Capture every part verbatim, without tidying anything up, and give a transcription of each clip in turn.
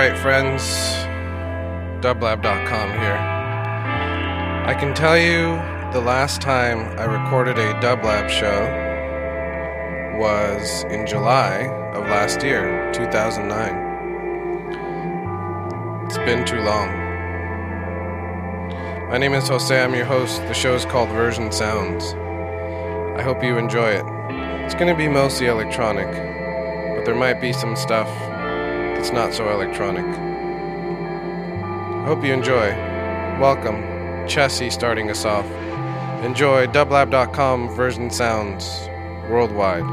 Alright, friends, dublab dot com here. I can tell you the last time I recorded a Dublab show was in July of last year, two thousand nine. It's been too long. My name is Jose, I'm your host. The show is called Version Sounds. I hope you enjoy it. It's going to be mostly electronic, but there might be some stuff that's not so electronic. I hope you enjoy. Welcome. Chessie starting us off. Enjoy dublab dot com Version Sounds worldwide.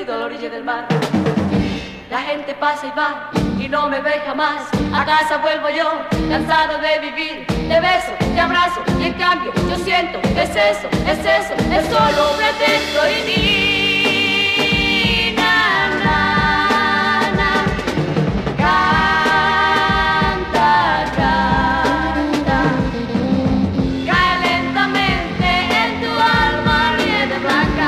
perdido a la orilla del mar. La gente pasa y va y no me ve jamás. A casa vuelvo yo, cansado de vivir, de beso, de abrazo, y en cambio yo siento, es eso, es eso, es solo un pretexto y ni na, na, na. Canta, canta, cae lentamente en tu alma nieve blanca.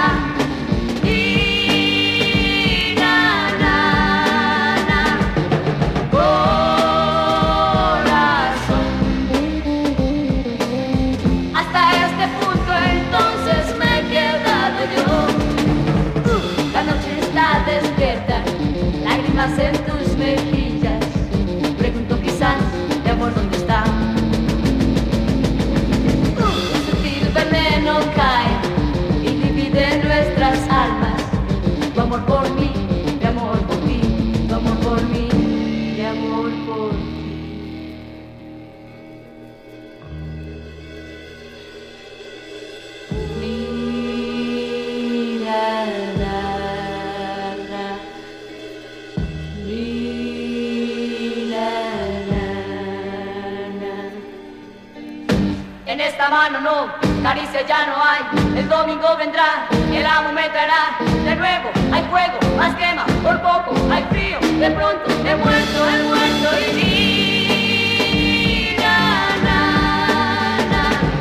En tus mejillas pregunto quizás de amor dónde está. Un sutil veneno cae y divide nuestras almas. Tu amor por mí, mi amor por ti, tu amor por mí, mi amor por ti. En esta mano no, caricia ya no hay. El domingo vendrá, el amo me traerá. De nuevo hay fuego, más quema, por poco hay frío. De pronto he muerto, he muerto y ni na, na, na.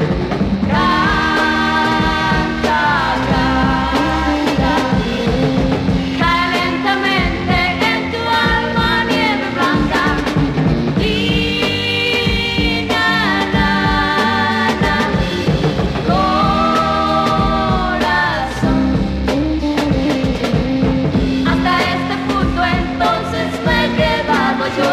Canta, canta, cae lentamente en tu alma nieve blanca. Yo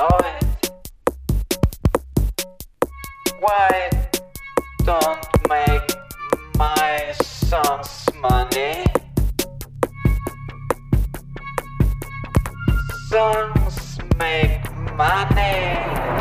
know it. Why don't make my songs money? Songs make money.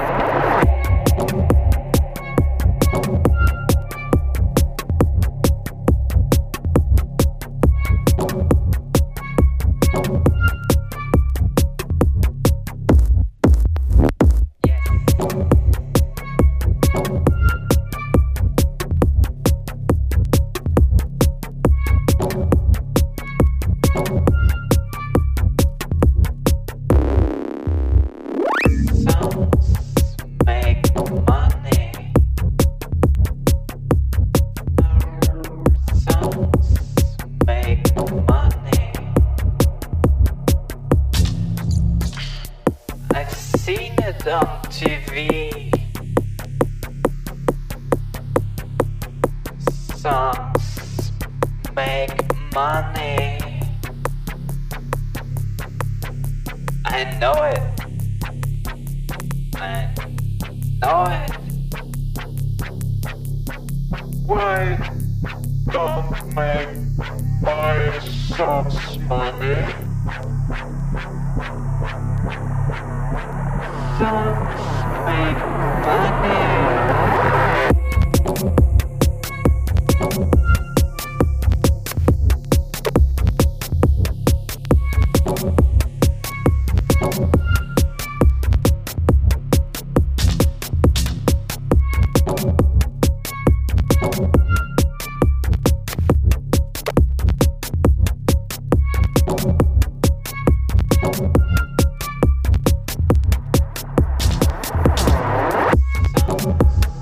On T V, songs make money. I know it. I know it. Why don't make my songs money? Songs make money. Songs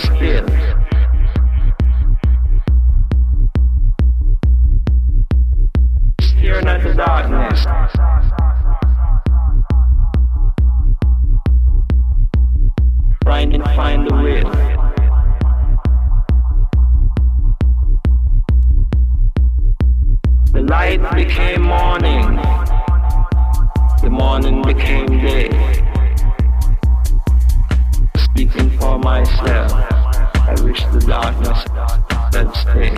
still. Fear not the darkness. Try and find the will. The light became morning. The morning became day. Speaking for myself, I wish the darkness would stay.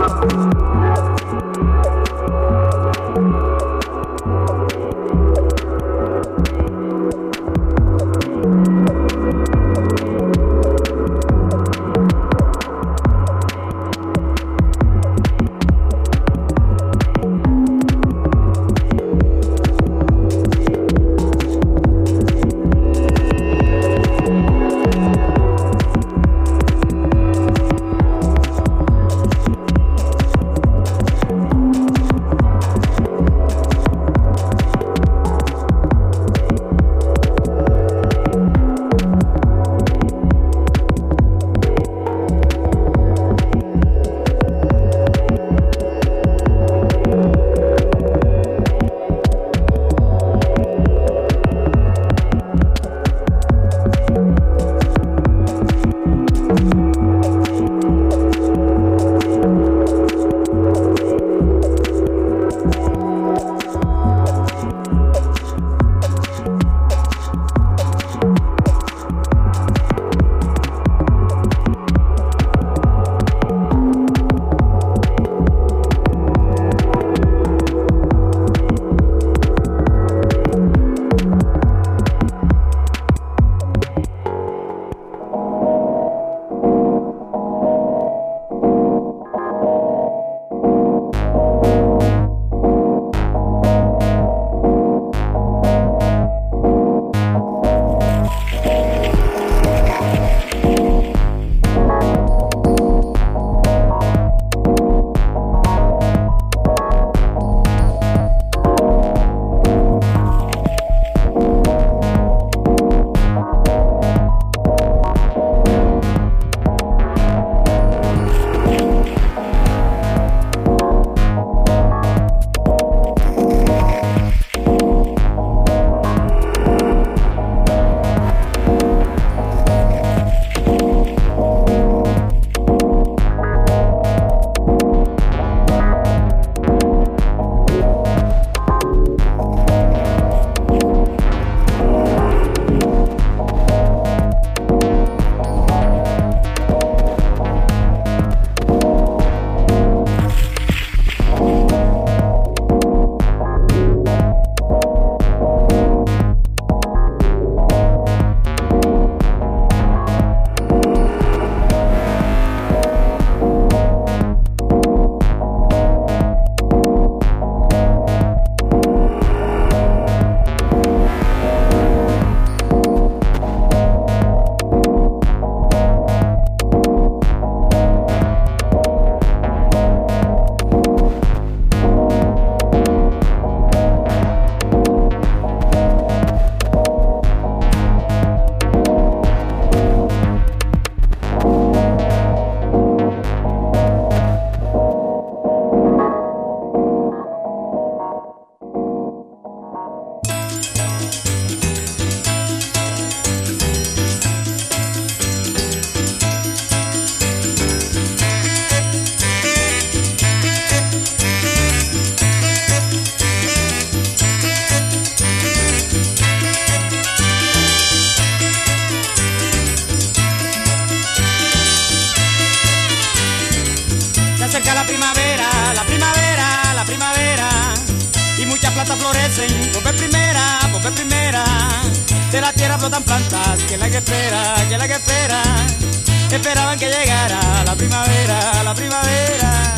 plantas florecen, por vez primera, por vez primera. De la tierra brotan plantas, que la que espera, que la que espera. Esperaban que llegara la primavera, la primavera.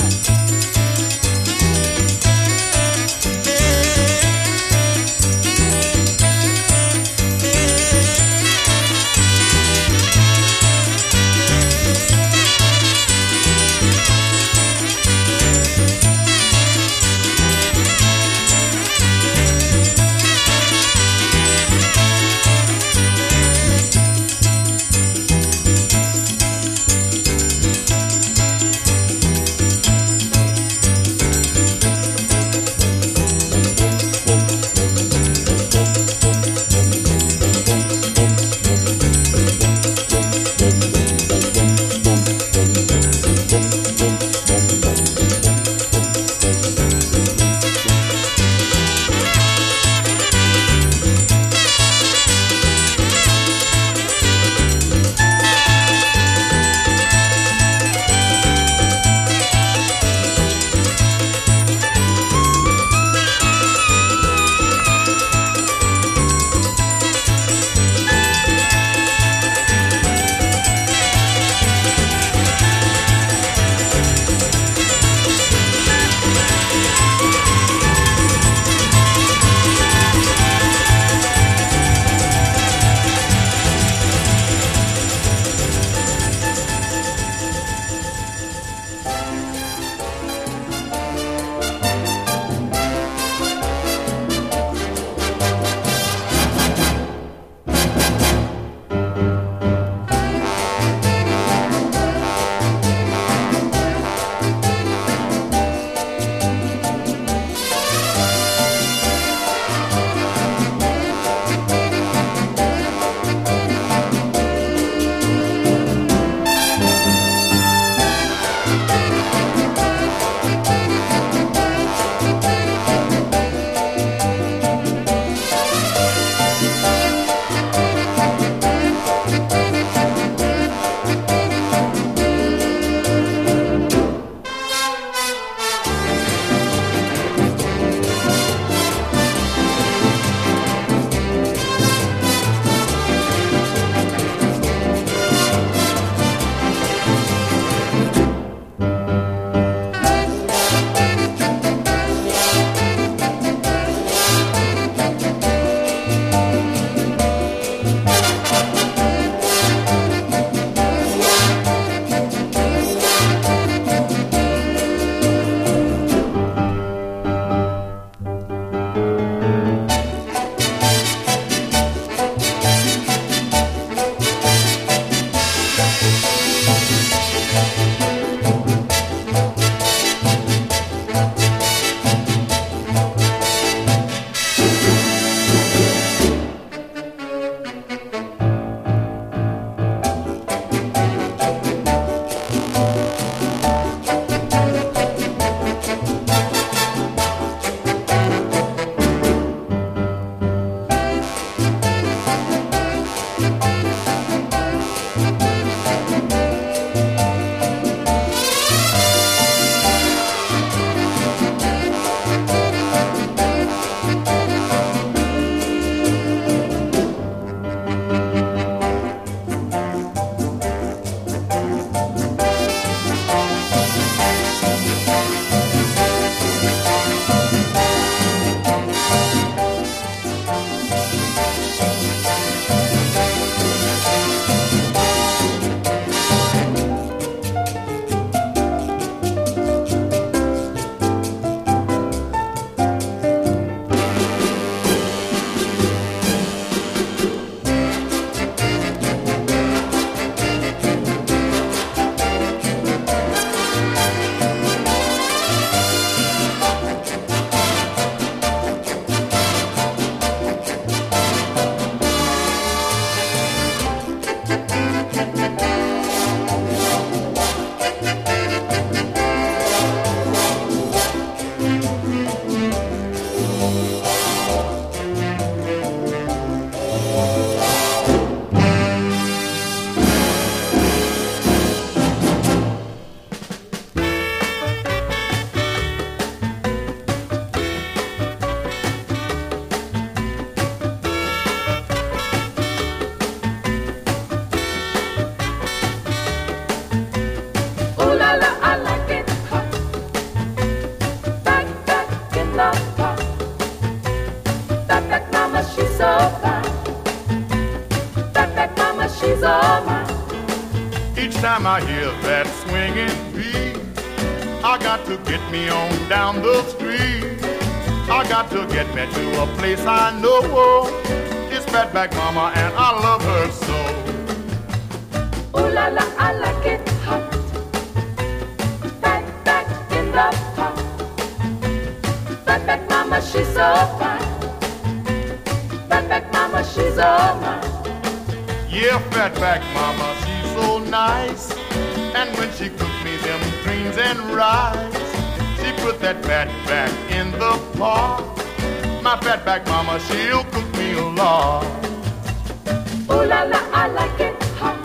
I hear that swinging beat, I got to get me on down the street. I got to get me to a place I know. It's Fatback Mama and I love her so. Ooh la la, I like it hot. Fatback in the pot. Fatback Mama, she's so fine. Fatback Mama, she's all mine. Yeah, Fatback Mama, she's so nice. And when she cooks me them greens and rice, she put that fat back in the pot. My Fatback Mama, she'll cook me a lot. Ooh la la, I like it hot.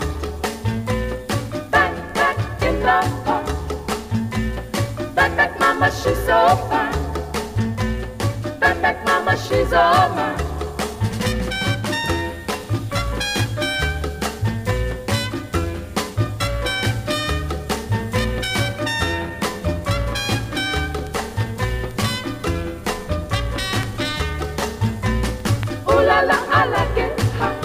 Fatback in the pot. Fatback Mama, she's so fine. Fatback Mama, she's all mine. I like it hot.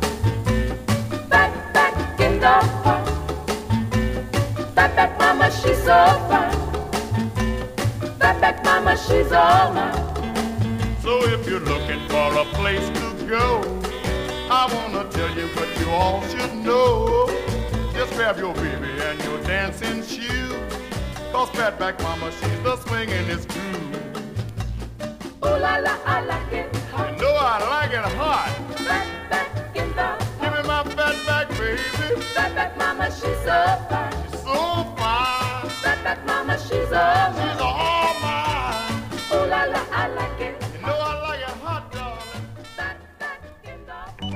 Fatback in the pot. Fatback Mama, she's so fine. Fatback Mama, she's all mine. So if you're looking for a place to go, I wanna tell you what you all should know. Just grab your baby and your dancing shoes, cause Fatback Mama, she's the swingin'est crew. Ooh la la, I like it hot. You know I like it hot. Fatback in the pot. Give me my Fatback, baby. Fatback Mama, she's so fine. She's so fine. Fatback Mama, she's all mine. She's all mine. Ooh la la, I like it. You know I like it hot, darling. Fatback in the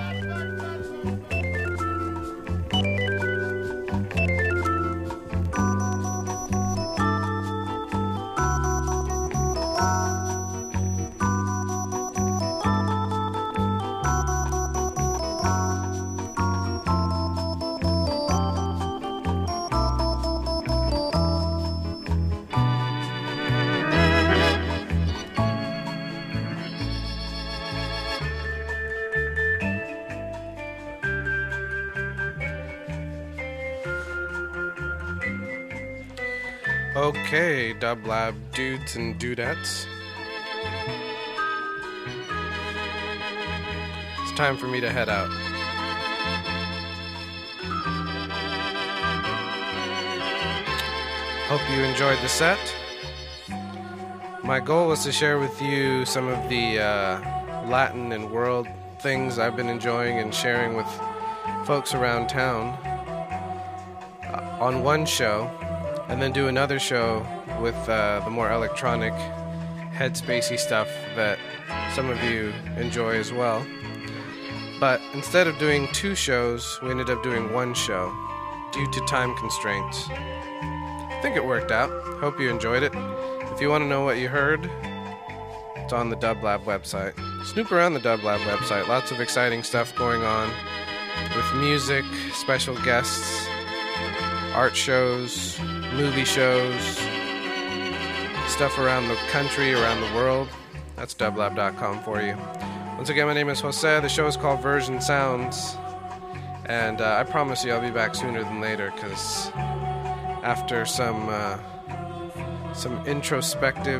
Okay, Dub Lab dudes and dudettes. It's time for me to head out. Hope you enjoyed the set. My goal was to share with you some of the uh, Latin and world things I've been enjoying and sharing with folks around town uh, on one show, and then do another show with uh, the more electronic, headspacey stuff that some of you enjoy as well. But instead of doing two shows, we ended up doing one show due to time constraints. I think it worked out. Hope you enjoyed it. If you want to know what you heard, it's on the Dub Lab website. Snoop around the Dub Lab website. Lots of exciting stuff going on with music, special guests, art shows, movie shows, stuff around the country, around the world. That's dub lab dot com for you. Once again, my name is Jose. The show is called Version Sounds. And uh, I promise you I'll be back sooner than later, because after some uh, some introspective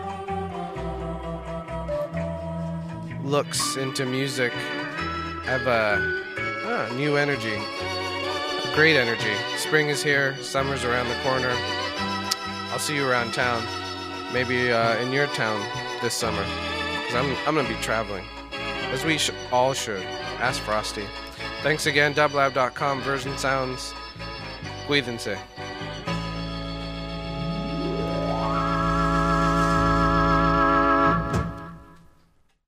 looks into music, I have a uh, new energy. Great energy. Spring is here. Summer's around the corner. I'll see you around town. Maybe uh, in your town this summer. Because I'm, I'm going to be traveling. As we sh- all should. Ask Frosty. Thanks again. dub lab dot com. Version Sounds. Cuídense.